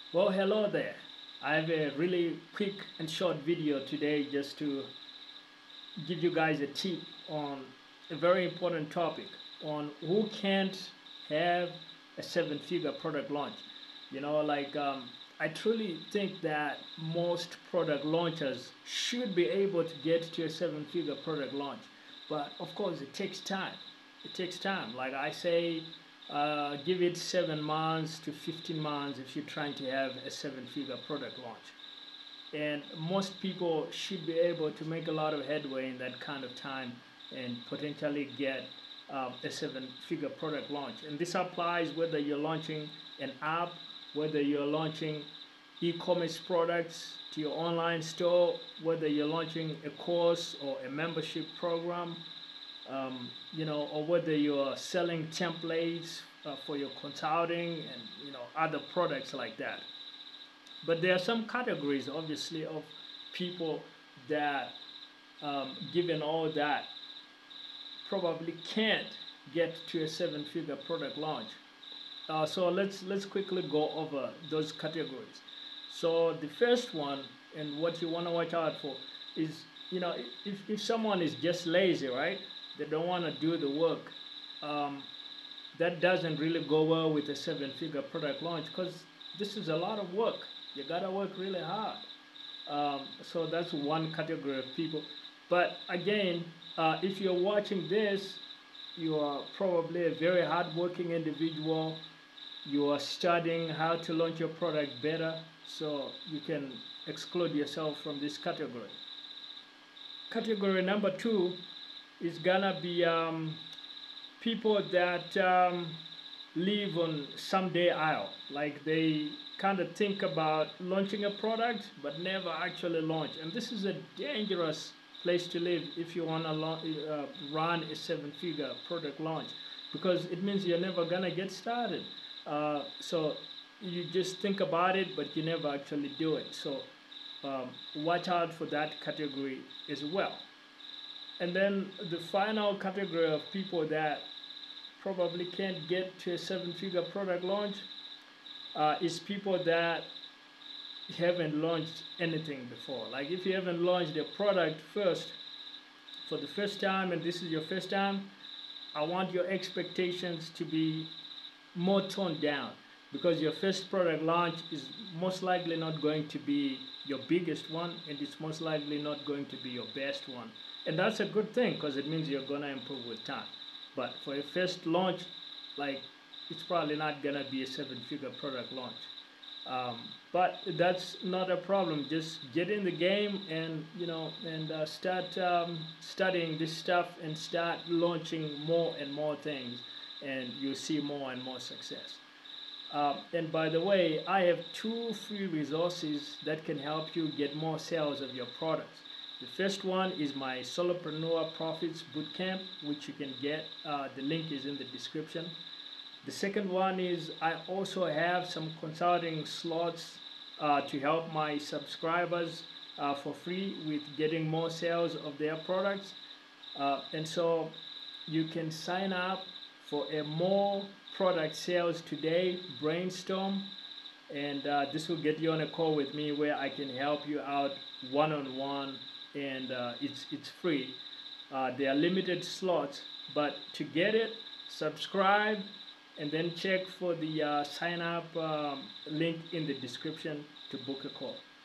Well, hello there. I have a really quick and short video today just to give you guys a tip on a very important topic on who can't have a seven-figure product launch. I truly think that most product launchers should be able to get to a seven-figure product launch, but of course, it takes time. It takes time. Like I say, give it 7 months to 15 months if you're trying to have a seven-figure product launch, and most people should be able to make a lot of headway in that kind of time and potentially get a seven-figure product launch. And this applies whether you're launching an app, whether you're launching e-commerce products to your online store, whether you're launching a course or a membership program, or whether you're selling templates for your consulting and other products like that. But there are some categories, obviously, of people that, given all that, probably can't get to a seven-figure product launch. So let's quickly go over those categories. So the first one, and what you want to watch out for, is if someone is just lazy, right? They don't want to do the work. Um, that doesn't really go well with a seven-figure product launch because this is a lot of work. You gotta work really hard. So that's one category of people. But again, if you're watching this, you are probably a very hardworking individual. You are studying how to launch your product better, so you can exclude yourself from this category. Category number two is gonna be people that live on someday aisle. Like they kind of think about launching a product but never actually launch. And this is a dangerous place to live if you want to run a seven-figure product launch, because it means you're never gonna get started. So you just think about it, but you never actually do it. So watch out for that category as well. And then the final category of people that probably can't get to a seven-figure product launch is people that haven't launched anything before. Like if you haven't launched a product first for the first time and this is your first time, I want your expectations to be more toned down, because your first product launch is most likely not going to be your biggest one, and it's most likely not going to be your best one. And that's a good thing because it means you're going to improve with time. But for your first launch, like, it's probably not going to be a seven-figure product launch. But that's not a problem. Just get in the game and start studying this stuff and start launching more and more things, and you'll see more and more success. And by the way, I have two free resources that can help you get more sales of your products. The first one is my Solopreneur Profits Bootcamp, which you can get. The link is in the description. The second one is I also have some consulting slots to help my subscribers for free with getting more sales of their products. And so you can sign up for a more product sales today brainstorm, and this will get you on a call with me where I can help you out one on one, and it's free. There are limited slots, but to get it, subscribe and then check for the sign up link in the description to book a call.